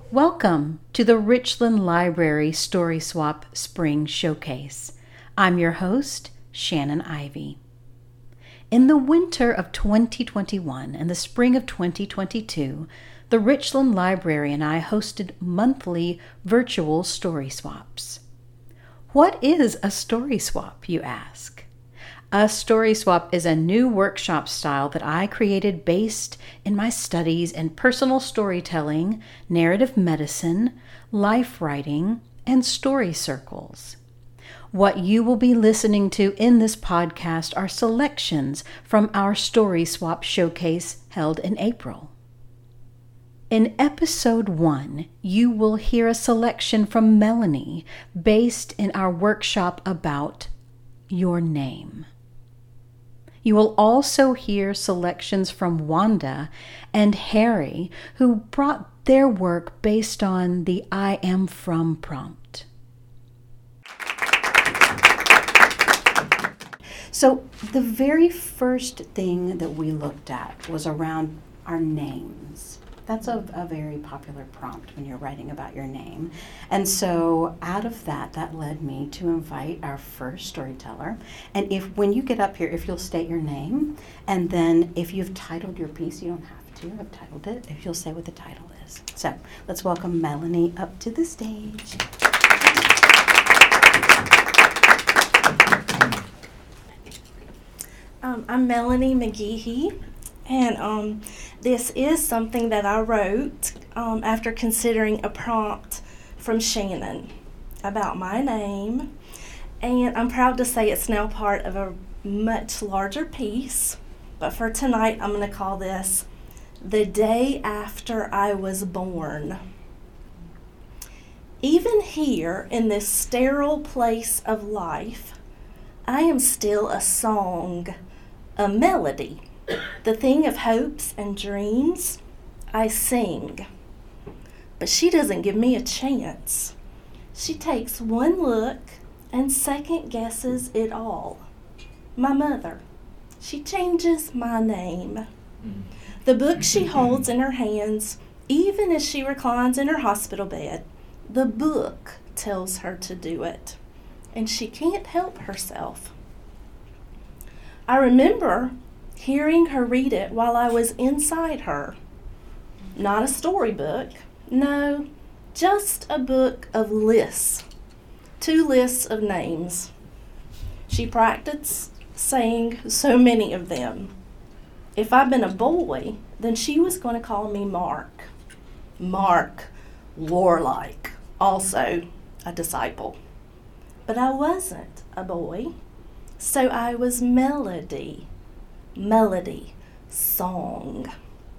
Welcome to the Richland Library Story Swap Spring Showcase. I'm your host, Shannon Ivy. In the winter of 2021 and the spring of 2022, the Richland Library and I hosted monthly virtual story swaps. What is a story swap, you ask? A story swap is a new workshop style that I created based in my studies in personal storytelling, narrative medicine, life writing, and story circles. What you will be listening to in this podcast are selections from our story swap showcase held in April. In episode 1, you will hear a selection from Melanie based in our workshop about your name. You will also hear selections from Wanda and Harry, who brought their work based on the I am from prompt. So the very first thing that we looked at was around our names. That's a very popular prompt when you're writing about your name. And so out of that led me to invite our first storyteller. And when you get up here, if you'll state your name, and then if you've titled your piece, you don't have to have titled it, if you'll say what the title is. So let's welcome Melanie up to the stage. I'm Melanie McGehee. And this is something that I wrote after considering a prompt from Shannon about my name. And I'm proud to say it's now part of a much larger piece. But for tonight, I'm going to call this The Day After I Was Born. Even here in this sterile place of life, I am still a song, a melody. The thing of hopes and dreams, I sing. But she doesn't give me a chance. She takes one look and second guesses it all. My mother, she changes my name. The book she holds in her hands, even as she reclines in her hospital bed, the book tells her to do it. And she can't help herself. I remember hearing her read it while I was inside her. Not a storybook, no, just a book of lists, 2 lists of names. She practiced saying so many of them. If I'd been a boy, then she was going to call me Mark. Mark, warlike, also a disciple. But I wasn't a boy, so I was Melody. Melody, song.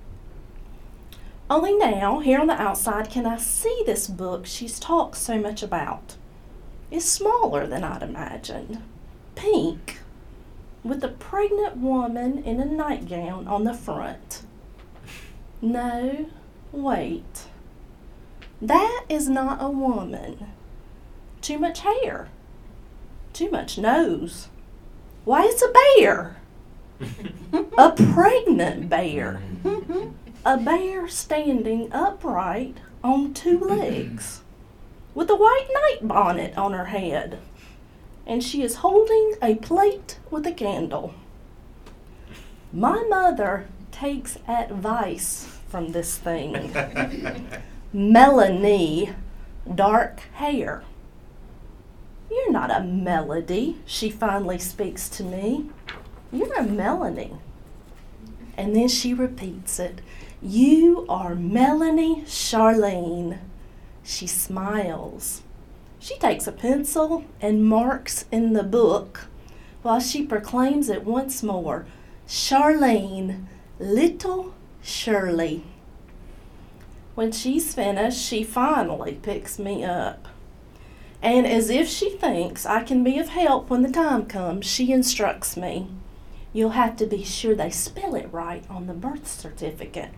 Only now, here on the outside, can I see this book she's talked so much about. It's smaller than I'd imagined. Pink, with a pregnant woman in a nightgown on the front. No, wait. That is not a woman. Too much hair. Too much nose. Why, it's a bear. A pregnant bear. A bear standing upright on 2 legs with a white night bonnet on her head. And she is holding a plate with a candle. My mother takes advice from this thing. Melanie, dark hair. You're not a Melody, she finally speaks to me. You're a Melanie. And then she repeats it. You are Melanie Charlene. She smiles. She takes a pencil and marks in the book while she proclaims it once more. Charlene, little Shirley. When she's finished, she finally picks me up. And as if she thinks I can be of help when the time comes, she instructs me. You'll have to be sure they spell it right on the birth certificate.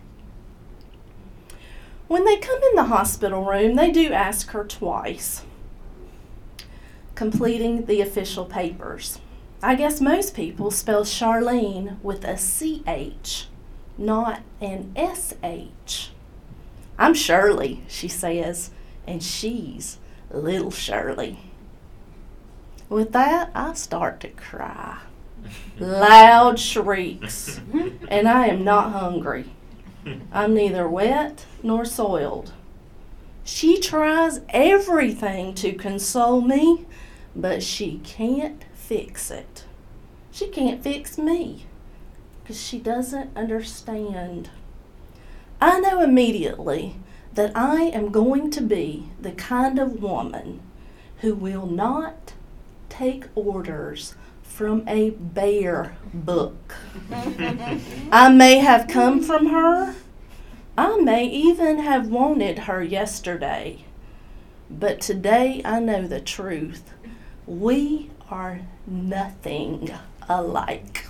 When they come in the hospital room, they do ask her twice, completing the official papers. I guess most people spell Charlene with a CH, not an SH. I'm Shirley, she says, and she's little Shirley. With that, I start to cry. Loud shrieks, and I am not hungry. I'm neither wet nor soiled. She tries everything to console me, but she can't fix it. She can't fix me because she doesn't understand. I know immediately that I am going to be the kind of woman who will not take orders from a bear book. I may have come from her. I may even have wanted her yesterday. But today I know the truth. We are nothing alike.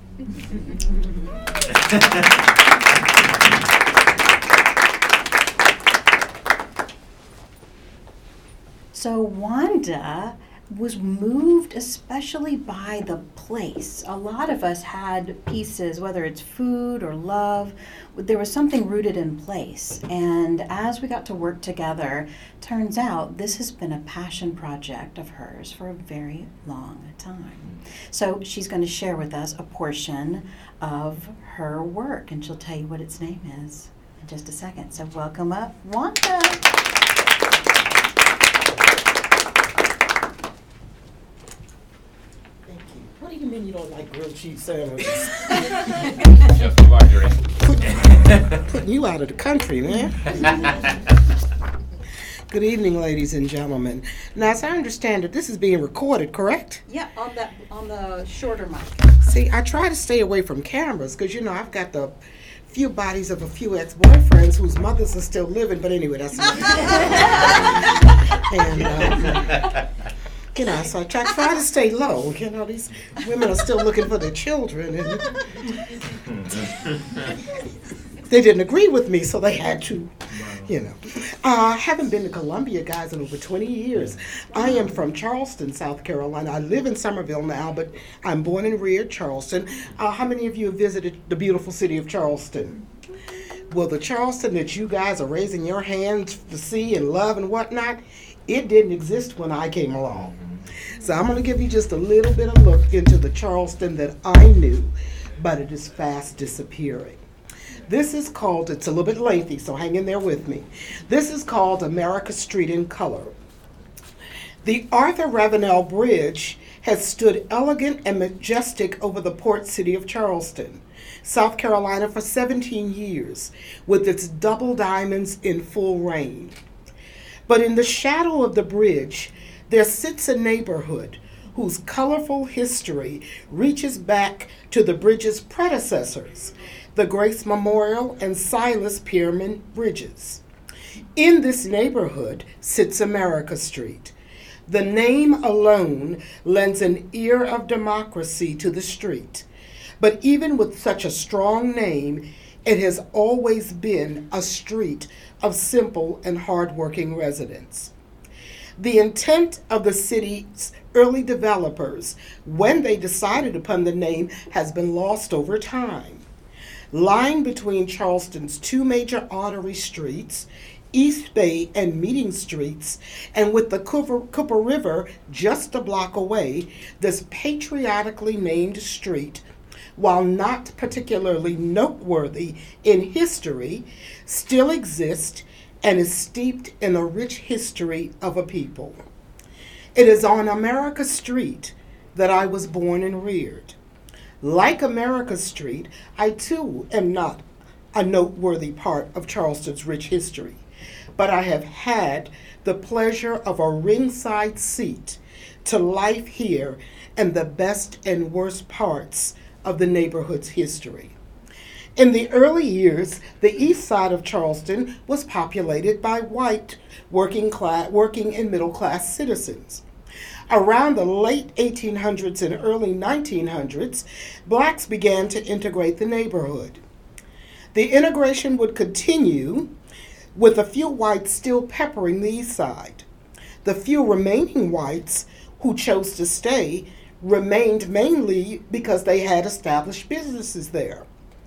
So Wanda was moved especially by the place. A lot of us had pieces, whether it's food or love, there was something rooted in place. And as we got to work together, turns out this has been a passion project of hers for a very long time. So she's going to share with us a portion of her work, and she'll tell you what its name is in just a second. So welcome up, Wanda. What do you mean you don't like grilled cheese sandwiches? Just margarine. Putting you out of the country, man. Good evening, ladies and gentlemen. Now, as I understand it, this is being recorded, correct? Yeah, on the shorter mic. See, I try to stay away from cameras because, I've got the few bodies of a few ex-boyfriends whose mothers are still living. But anyway, that's another and, so I try to stay low. These women are still looking for their children. And they didn't agree with me, so they had to, I haven't been to Columbia, guys, in over 20 years. I am from Charleston, South Carolina. I live in Somerville now, but I'm born and reared Charleston. How many of you have visited the beautiful city of Charleston? Well, the Charleston that you guys are raising your hands to see and love and whatnot, it didn't exist when I came along. So I'm going to give you just a little bit of look into the Charleston that I knew, but it is fast disappearing. This is called, it's a little bit lengthy, so hang in there with me. This is called America Street in Color. The Arthur Ravenel Bridge has stood elegant and majestic over the port city of Charleston, South Carolina, for 17 years, with its double diamonds in full reign. But in the shadow of the bridge, there sits a neighborhood whose colorful history reaches back to the bridge's predecessors, the Grace Memorial and Silas Pierman bridges. In this neighborhood sits America Street. The name alone lends an air of democracy to the street. But even with such a strong name, it has always been a street of simple and hardworking residents. The intent of the city's early developers, when they decided upon the name, has been lost over time. Lying between Charleston's two major artery streets, East Bay and Meeting Streets, and with the Cooper River just a block away, this patriotically named street, while not particularly noteworthy in history, still exists and is steeped in a rich history of a people. It is on America Street that I was born and reared. Like America Street, I too am not a noteworthy part of Charleston's rich history, but I have had the pleasure of a ringside seat to life here and the best and worst parts of the neighborhood's history. In the early years, the east side of Charleston was populated by white working and middle-class citizens. Around the late 1800s and early 1900s, blacks began to integrate the neighborhood. The integration would continue with a few whites still peppering the east side. The few remaining whites who chose to stay remained mainly because they had established businesses there.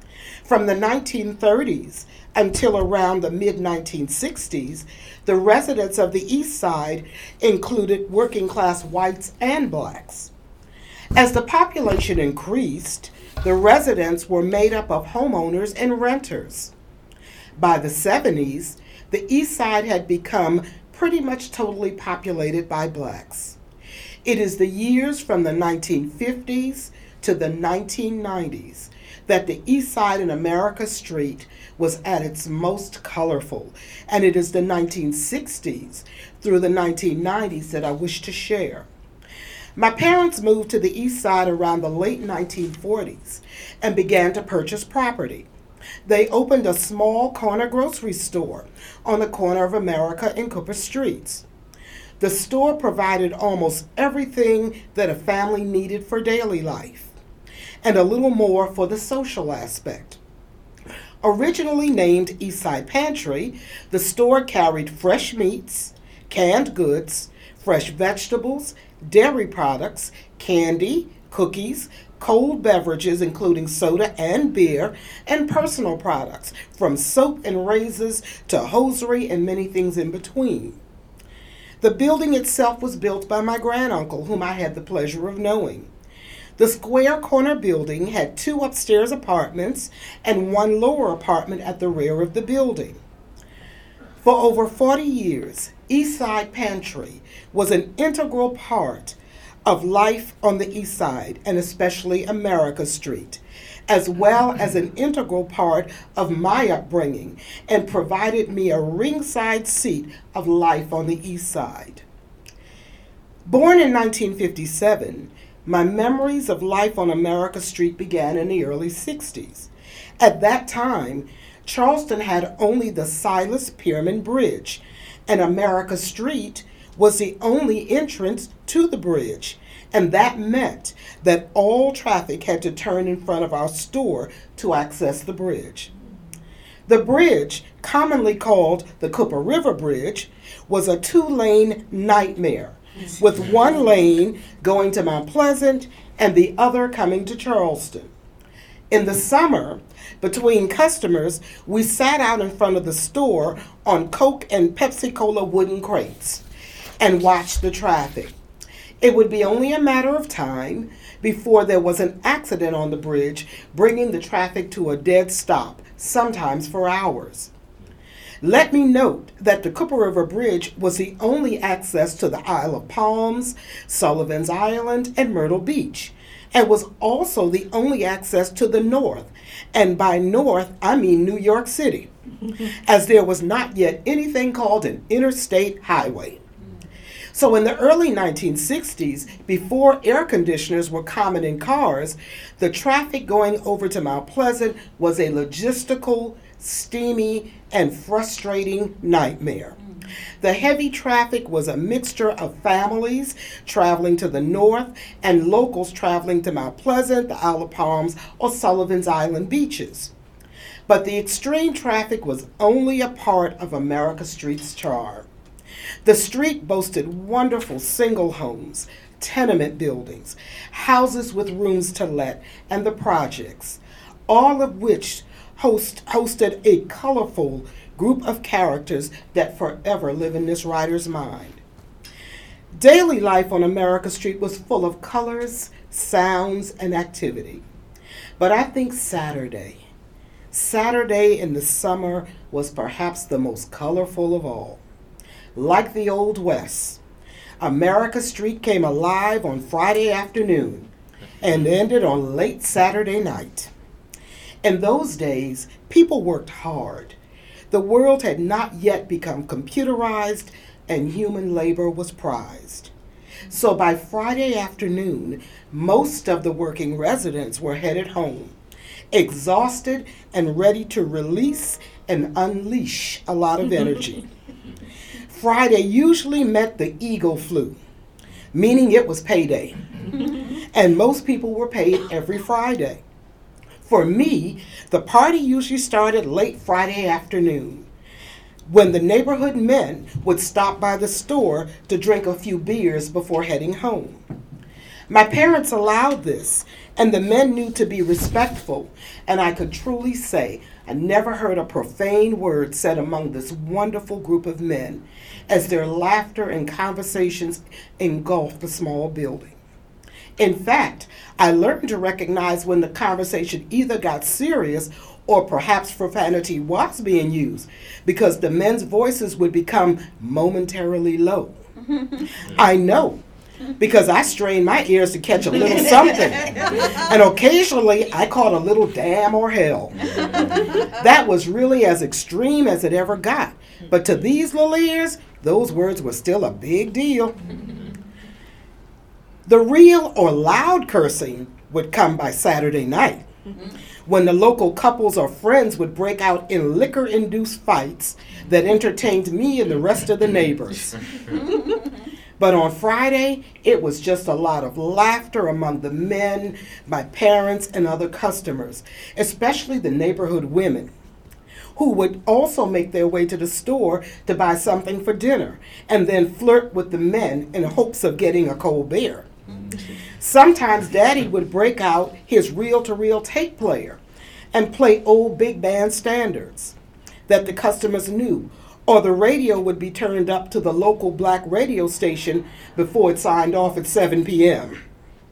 From the 1930s until around the mid-1960s, the residents of the East Side included working class whites and blacks. As the population increased, the residents were made up of homeowners and renters. By the 70s, the East Side had become pretty much totally populated by blacks. It is the years from the 1950s to the 1990s that the East Side and America Street was at its most colorful, and it is the 1960s through the 1990s that I wish to share. My parents moved to the East Side around the late 1940s and began to purchase property. They opened a small corner grocery store on the corner of America and Cooper Streets. The store provided almost everything that a family needed for daily life, and a little more for the social aspect. Originally named Eastside Pantry, the store carried fresh meats, canned goods, fresh vegetables, dairy products, candy, cookies, cold beverages including soda and beer, and personal products, from soap and razors to hosiery and many things in between. The building itself was built by my granduncle, whom I had the pleasure of knowing. The square corner building had 2 upstairs apartments and 1 lower apartment at the rear of the building. For over 40 years, Eastside Pantry was an integral part of life on the East Side, and especially America Street, as well as an integral part of my upbringing, and provided me a ringside seat of life on the East Side. Born in 1957, my memories of life on America Street began in the early 60s. At that time, Charleston had only the Silas Pierman Bridge, and America Street was the only entrance to the bridge, and that meant that all traffic had to turn in front of our store to access the bridge. The bridge, commonly called the Cooper River Bridge, was a 2-lane nightmare, with 1 lane going to Mount Pleasant and the other coming to Charleston. In the summer, between customers, we sat out in front of the store on Coke and Pepsi-Cola wooden crates and watched the traffic. It would be only a matter of time before there was an accident on the bridge, bringing the traffic to a dead stop, sometimes for hours. Let me note that the Cooper River Bridge was the only access to the Isle of Palms, Sullivan's Island, and Myrtle Beach, and was also the only access to the north, and by north I mean New York City, as there was not yet anything called an interstate highway. So in the early 1960s, before air conditioners were common in cars, the traffic going over to Mount Pleasant was a logistical, steamy, and frustrating nightmare. The heavy traffic was a mixture of families traveling to the north and locals traveling to Mount Pleasant, the Isle of Palms, or Sullivan's Island beaches. But the extreme traffic was only a part of America Street's charm. The street boasted wonderful single homes, tenement buildings, houses with rooms to let, and the projects, all of which hosted a colorful group of characters that forever live in this writer's mind. Daily life on America Street was full of colors, sounds, and activity. But I think Saturday in the summer was perhaps the most colorful of all. Like the Old West, America Street came alive on Friday afternoon and ended on late Saturday night. In those days, people worked hard. The world had not yet become computerized, and human labor was prized. So by Friday afternoon, most of the working residents were headed home, exhausted and ready to release and unleash a lot of energy. Friday usually meant the Eagle flu, meaning it was payday, and most people were paid every Friday. For me, the party usually started late Friday afternoon, when the neighborhood men would stop by the store to drink a few beers before heading home. My parents allowed this, and the men knew to be respectful, and I could truly say I never heard a profane word said among this wonderful group of men as their laughter and conversations engulfed the small building. In fact, I learned to recognize when the conversation either got serious or perhaps profanity was being used, because the men's voices would become momentarily low. I know, because I strained my ears to catch a little something, and occasionally I caught a little damn or hell. That was really as extreme as it ever got, but to these little ears, those words were still a big deal. The real or loud cursing would come by Saturday night, when the local couples or friends would break out in liquor-induced fights that entertained me and the rest of the neighbors. But on Friday, it was just a lot of laughter among the men, my parents, and other customers, especially the neighborhood women, who would also make their way to the store to buy something for dinner and then flirt with the men in hopes of getting a cold beer. Sometimes Daddy would break out his reel-to-reel tape player and play old big band standards that the customers knew, or the radio would be turned up to the local black radio station before it signed off at 7 p.m.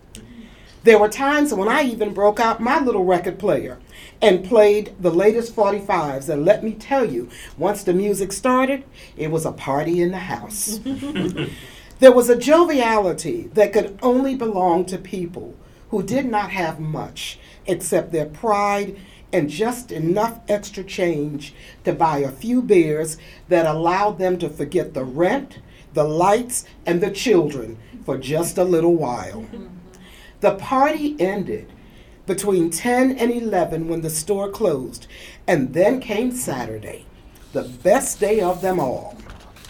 There were times when I even broke out my little record player and played the latest 45s, and let me tell you, once the music started, it was a party in the house. There was a joviality that could only belong to people who did not have much except their pride and just enough extra change to buy a few beers that allowed them to forget the rent, the lights, and the children for just a little while. The party ended between 10 and 11 when the store closed, and then came Saturday, the best day of them all.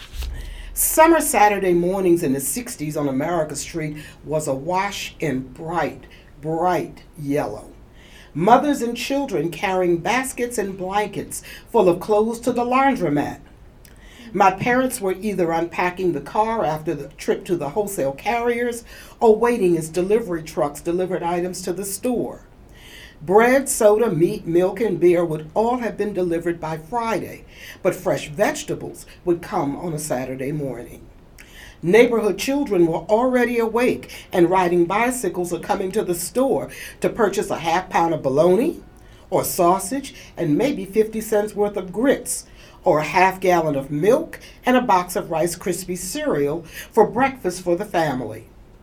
Summer Saturday mornings in the 60s on America Street was awash in bright, bright yellow. Mothers and children carrying baskets and blankets full of clothes to the laundromat. My parents were either unpacking the car after the trip to the wholesale carriers or waiting as delivery trucks delivered items to the store. Bread, soda, meat, milk, and beer would all have been delivered by Friday, but fresh vegetables would come on a Saturday morning. Neighborhood children were already awake and riding bicycles or coming to the store to purchase a half pound of bologna or sausage and maybe 50 cents worth of grits, or a half gallon of milk and a box of Rice Krispies cereal for breakfast for the family.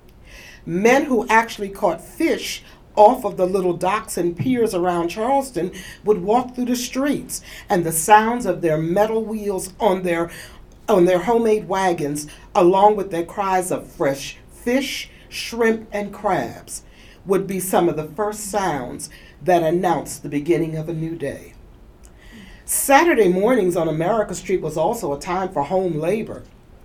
Men who actually caught fish off of the little docks and piers around Charleston would walk through the streets, and the sounds of their metal wheels on their homemade wagons, along with their cries of fresh fish, shrimp, and crabs, would be some of the first sounds that announced the beginning of a new day. Saturday mornings on America Street was also a time for home labor.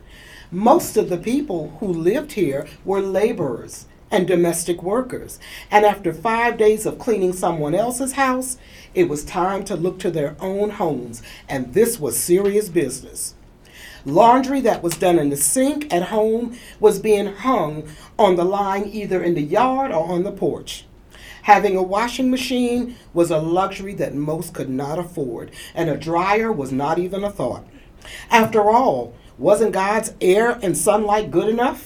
Most of the people who lived here were laborers and domestic workers, and after 5 days of cleaning someone else's house, it was time to look to their own homes, and this was serious business. Laundry that was done in the sink at home was being hung on the line either in the yard or on the porch. Having a washing machine was a luxury that most could not afford, and a dryer was not even a thought. After all, wasn't God's air and sunlight good enough?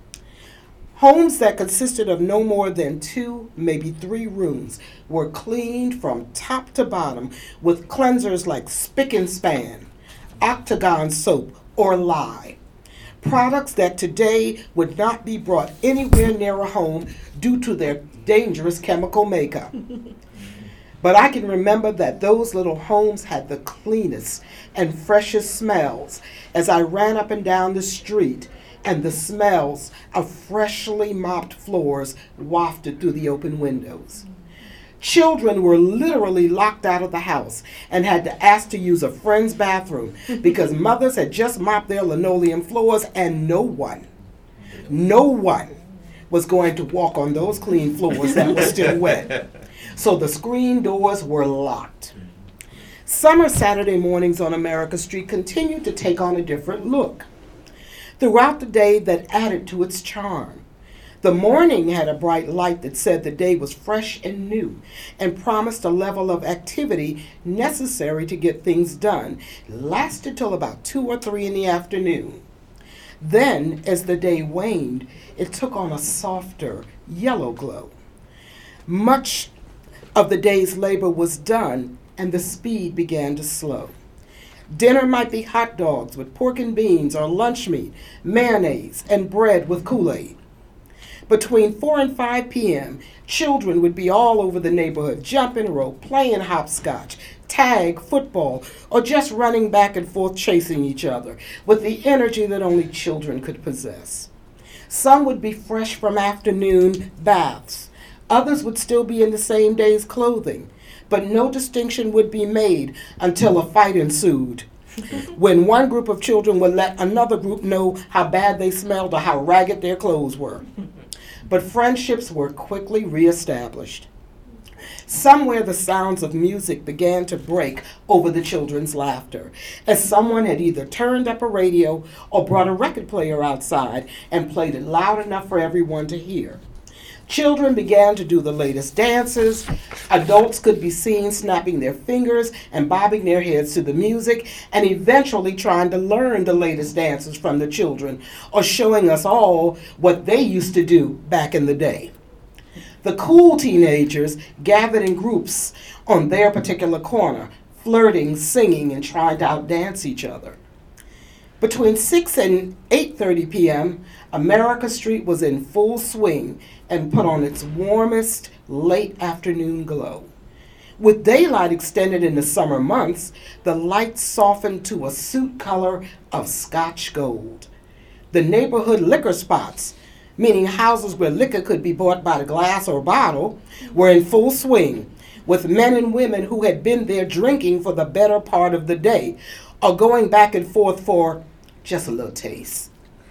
Homes that consisted of no more than 2, maybe 3 rooms were cleaned from top to bottom with cleansers like Spick and Span, Octagon soap, or Lye. Products that today would not be brought anywhere near a home due to their dangerous chemical makeup. But I can remember that those little homes had the cleanest and freshest smells as I ran up and down the street, and the smells of freshly mopped floors wafted through the open windows. Children were literally locked out of the house and had to ask to use a friend's bathroom because mothers had just mopped their linoleum floors, and no one was going to walk on those clean floors that were still wet. So the screen doors were locked. Summer Saturday mornings on America Street continued to take on a different look. Throughout the day, that added to its charm. The morning had a bright light that said the day was fresh and new and promised a level of activity necessary to get things done. It lasted till about 2 or 3 in the afternoon. Then, as the day waned, it took on a softer yellow glow. Much of the day's labor was done, and the speed began to slow. Dinner might be hot dogs with pork and beans or lunch meat, mayonnaise, and bread with Kool-Aid. Between 4 and 5 p.m., children would be all over the neighborhood, jumping rope, playing hopscotch, tag, football, or just running back and forth chasing each other with the energy that only children could possess. Some would be fresh from afternoon baths. Others would still be in the same day's clothing, but no distinction would be made until a fight ensued, when one group of children would let another group know how bad they smelled or how ragged their clothes were. But friendships were quickly reestablished. Somewhere the sounds of music began to break over the children's laughter, as someone had either turned up a radio or brought a record player outside and played it loud enough for everyone to hear. Children began to do the latest dances. Adults could be seen snapping their fingers and bobbing their heads to the music, and eventually trying to learn the latest dances from the children, or showing us all what they used to do back in the day. The cool teenagers gathered in groups on their particular corner, flirting, singing, and trying to outdance each other. Between 6 and 8:30 p.m., America Street was in full swing and put on its warmest late afternoon glow. With daylight extended in the summer months, the lights softened to a suit color of Scotch gold. The neighborhood liquor spots, meaning houses where liquor could be bought by the glass or bottle, were in full swing, with men and women who had been there drinking for the better part of the day, or going back and forth for just a little taste.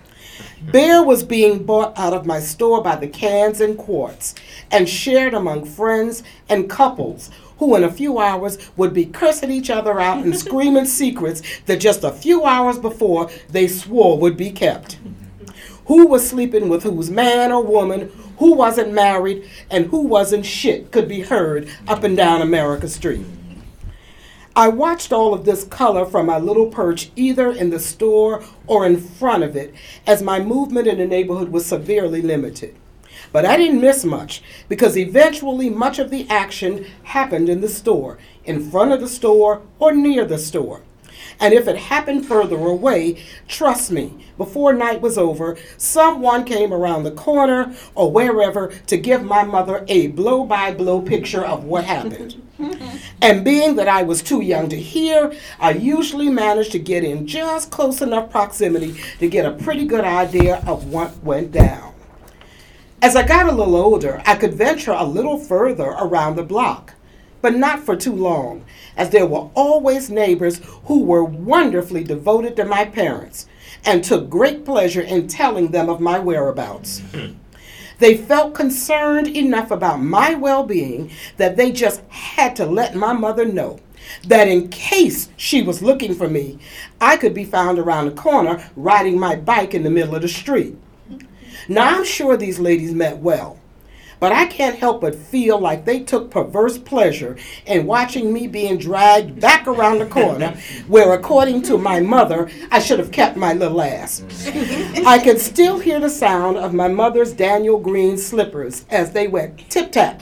Beer was being bought out of my store by the cans and quarts and shared among friends and couples who in a few hours would be cursing each other out and screaming secrets that just a few hours before they swore would be kept. Who was sleeping with whose man or woman, who wasn't married, and who wasn't shit could be heard up and down America Street. I watched all of this color from my little perch either in the store or in front of it, as my movement in the neighborhood was severely limited. But I didn't miss much, because eventually much of the action happened in the store, in front of the store, or near the store. And if it happened further away, trust me, before night was over, someone came around the corner or wherever to give my mother a blow-by-blow picture of what happened. And being that I was too young to hear, I usually managed to get in just close enough proximity to get a pretty good idea of what went down. As I got a little older, I could venture a little further around the block, but not for too long, as there were always neighbors who were wonderfully devoted to my parents and took great pleasure in telling them of my whereabouts. They felt concerned enough about my well-being that they just had to let my mother know that in case she was looking for me, I could be found around the corner riding my bike in the middle of the street. Now, I'm sure these ladies meant well, but I can't help but feel like they took perverse pleasure in watching me being dragged back around the corner where, according to my mother, I should have kept my little ass. I could still hear the sound of my mother's Daniel Green slippers as they went tip-tap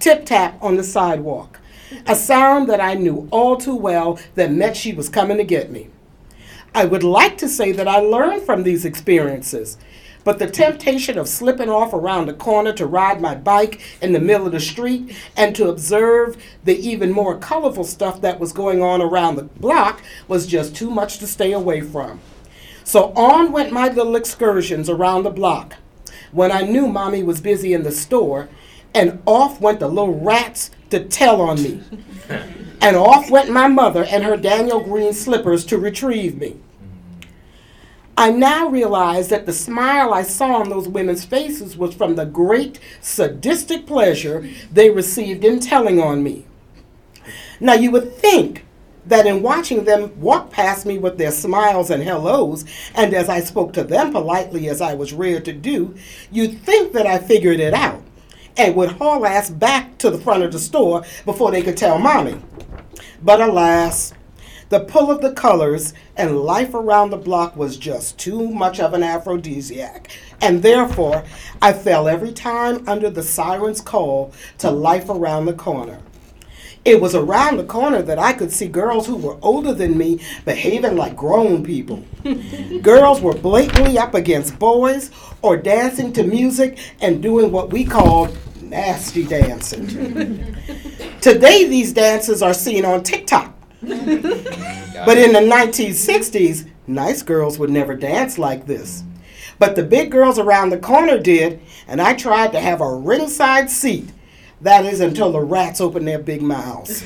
on the sidewalk, a sound that I knew all too well that meant she was coming to get me. I would like to say that I learned from these experiences, but the temptation of slipping off around the corner to ride my bike in the middle of the street and to observe the even more colorful stuff that was going on around the block was just too much to stay away from. So on went my little excursions around the block when I knew Mommy was busy in the store, and off went the little rats to tell on me. And off went my mother and her Daniel Green slippers to retrieve me. I now realize that the smile I saw on those women's faces was from the great sadistic pleasure they received in telling on me. Now, you would think that in watching them walk past me with their smiles and hellos, and as I spoke to them politely as I was reared to do, you'd think that I figured it out and would haul ass back to the front of the store before they could tell mommy. But alas, the pull of the colors and life around the block was just too much of an aphrodisiac, and therefore I fell every time under the siren's call to life around the corner. It was around the corner that I could see girls who were older than me behaving like grown people. Girls were blatantly up against boys or dancing to music and doing what we called nasty dancing. Today, these dances are seen on TikTok. But in the 1960s, nice girls would never dance like this. But the big girls around the corner did, and I tried to have a ringside seat. That is until the rats opened their big mouths.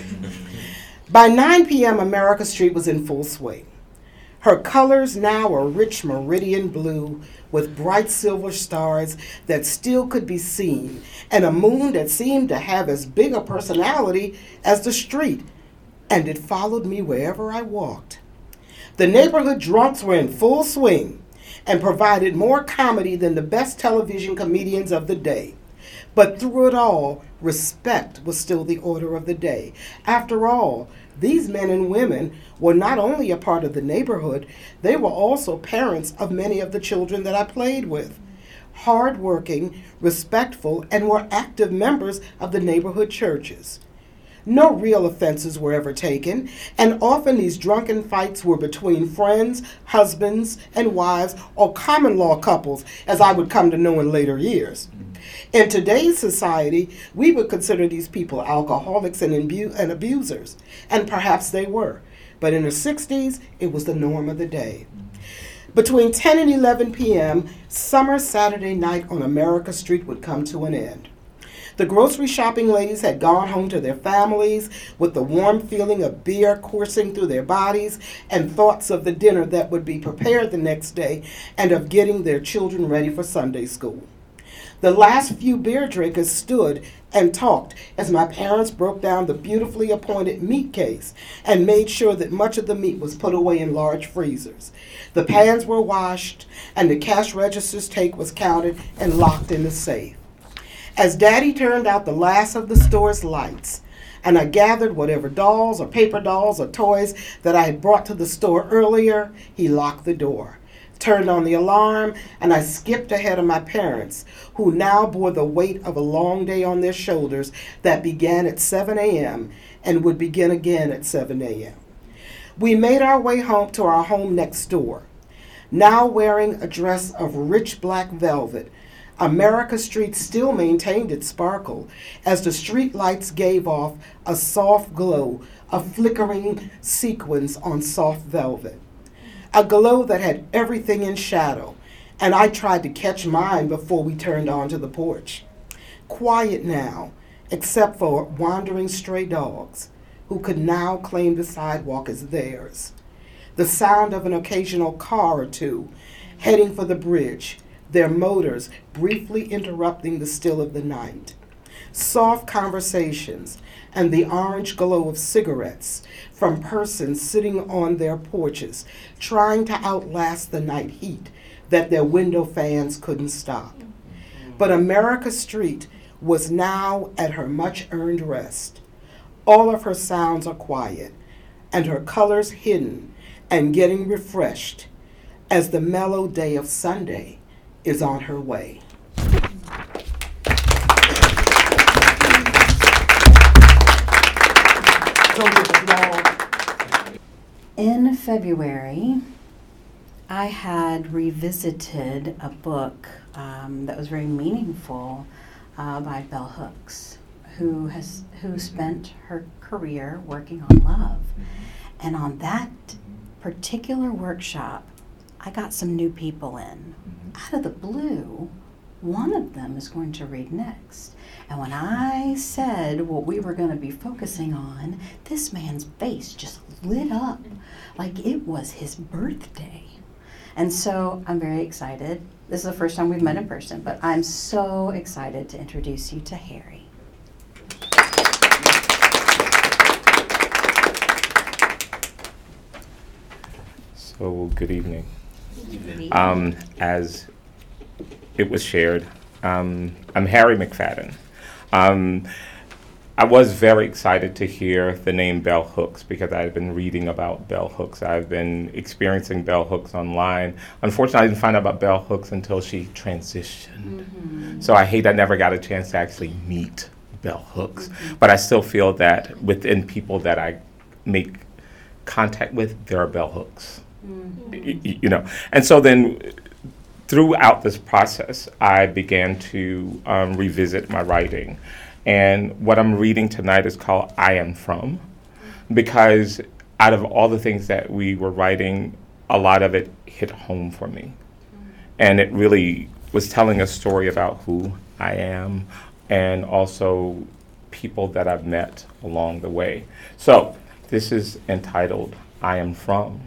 By 9 p.m., America Street was in full swing. Her colors now a rich meridian blue with bright silver stars that still could be seen, and a moon that seemed to have as big a personality as the street, and it followed me wherever I walked. The neighborhood drunks were in full swing and provided more comedy than the best television comedians of the day. But through it all, respect was still the order of the day. After all, these men and women were not only a part of the neighborhood, they were also parents of many of the children that I played with. Hardworking, respectful, and were active members of the neighborhood churches. No real offenses were ever taken, and often these drunken fights were between friends, husbands, and wives, or common law couples, as I would come to know in later years. In today's society, we would consider these people alcoholics and abusers, and perhaps they were. But in the 60s, it was the norm of the day. Between 10 and 11 p.m., summer Saturday night on America Street would come to an end. The grocery shopping ladies had gone home to their families with the warm feeling of beer coursing through their bodies and thoughts of the dinner that would be prepared the next day and of getting their children ready for Sunday school. The last few beer drinkers stood and talked as my parents broke down the beautifully appointed meat case and made sure that much of the meat was put away in large freezers. The pans were washed and the cash register's take was counted and locked in the safe. As Daddy turned out the last of the store's lights, and I gathered whatever dolls or paper dolls or toys that I had brought to the store earlier, he locked the door, turned on the alarm, and I skipped ahead of my parents, who now bore the weight of a long day on their shoulders that began at 7 a.m. and would begin again at 7 a.m. We made our way home to our home next door. Now wearing a dress of rich black velvet, America Street still maintained its sparkle as the street lights gave off a soft glow of flickering sequins on soft velvet. A glow that had everything in shadow, and I tried to catch mine before we turned onto the porch. Quiet now, except for wandering stray dogs, who could now claim the sidewalk as theirs. The sound of an occasional car or two heading for the bridge, their motors briefly interrupting the still of the night. Soft conversations and the orange glow of cigarettes from persons sitting on their porches, trying to outlast the night heat that their window fans couldn't stop. But America Street was now at her much-earned rest. All of her sounds are quiet, and her colors hidden and getting refreshed as the mellow day of Sunday is on her way. In February, I had revisited a book that was very meaningful by Bell Hooks, who spent her career working on love. And on that particular workshop, I got some new people in. Out of the blue, one of them is going to read next. And when I said what we were going to be focusing on, this man's face just lit up like it was his birthday. And so I'm very excited. This is the first time we've met in person, but I'm so excited to introduce you to Harry. So good evening. As it was shared, I'm Harry McFadden. I was very excited to hear the name Bell Hooks because I've been reading about Bell Hooks. I've been experiencing Bell Hooks online. Unfortunately, I didn't find out about Bell Hooks until she transitioned. Mm-hmm. So I never got a chance to actually meet Bell Hooks. Mm-hmm. But I still feel that within people that I make contact with, there are Bell Hooks. Mm-hmm. You know, and so then throughout this process, I began to revisit my writing. And what I'm reading tonight is called I Am From, because out of all the things that we were writing, a lot of it hit home for me. And it really was telling a story about who I am and also people that I've met along the way. So this is entitled I Am From.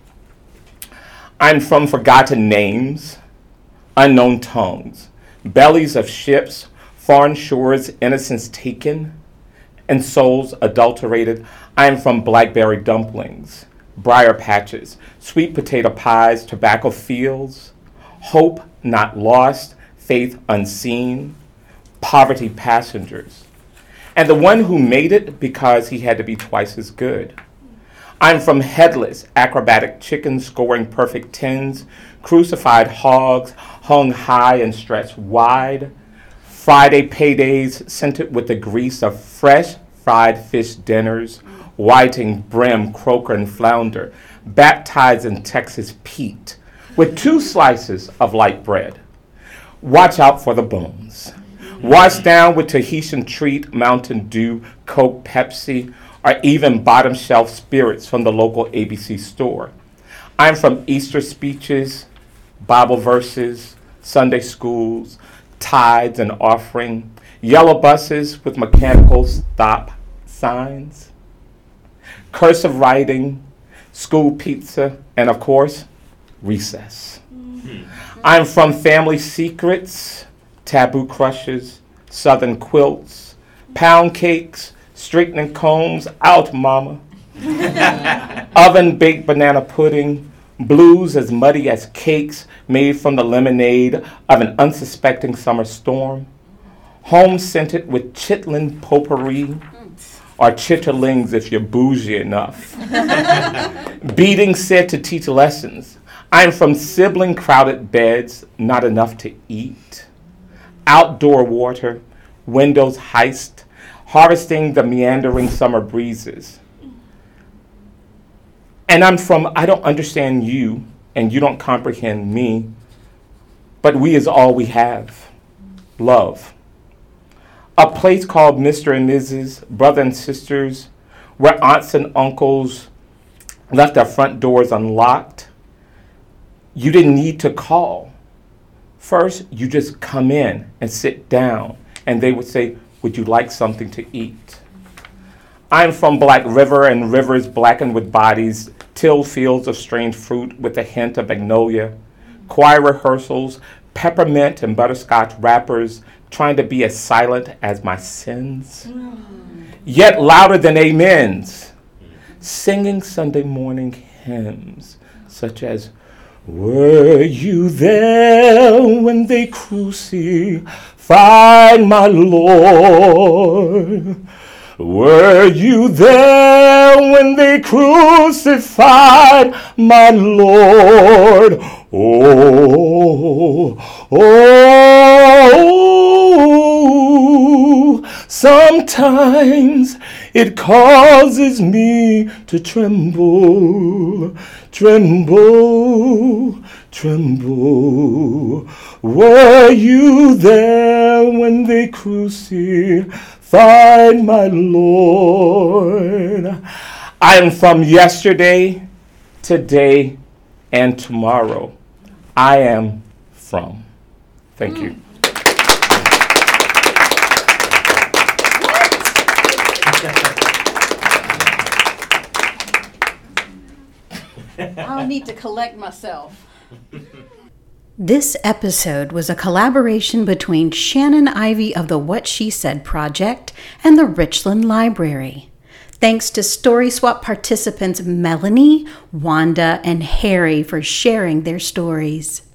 I'm from forgotten names, unknown tongues, bellies of ships, foreign shores, innocence taken, and souls adulterated. I am from blackberry dumplings, briar patches, sweet potato pies, tobacco fields, hope not lost, faith unseen, poverty passengers, and the one who made it because he had to be twice as good. I'm from headless, acrobatic chickens scoring perfect tens, crucified hogs hung high and stretched wide, Friday paydays scented with the grease of fresh fried fish dinners, whiting brim, croaker, and flounder, baptized in Texas Pete, with 2 slices of light bread. Watch out for the bones. Washed down with Tahitian treat, Mountain Dew, Coke, Pepsi, or even bottom shelf spirits from the local ABC store. I'm from Easter speeches, Bible verses, Sunday schools, tithes and offering, yellow buses with mechanical stop signs, cursive writing, school pizza, and of course, recess. I'm from family secrets, taboo crushes, southern quilts, pound cakes, straightening combs, out mama, oven-baked banana pudding, blues as muddy as cakes made from the lemonade of an unsuspecting summer storm, home scented with chitlin potpourri, or chitterlings if you're bougie enough. Beating said to teach lessons. I'm from sibling crowded beds, not enough to eat. Outdoor water, windows heist, harvesting the meandering summer breezes. And I'm from, I don't understand you, and you don't comprehend me, but we is all we have. Love. A place called Mr. and Mrs., brother and sisters, where aunts and uncles left their front doors unlocked. You didn't need to call. First, you just come in and sit down, and they would say, would you like something to eat? I'm from Black River and rivers blackened with bodies, tilled fields of strange fruit with a hint of magnolia, choir rehearsals, peppermint and butterscotch wrappers, trying to be as silent as my sins, yet louder than amens, singing Sunday morning hymns such as, were you there when they crucified my Lord? Were you there when they crucified my Lord? Oh, oh, sometimes it causes me to tremble, tremble, tremble. Were you there when they crucified my Lord? I am from yesterday, today, and tomorrow. I am from. Thank you. I'll need to collect myself. This episode was a collaboration between Shannon Ivy of the What She Said Project and the Richland Library. Thanks to Story Swap participants Melanie, Wanda, and Harry for sharing their stories.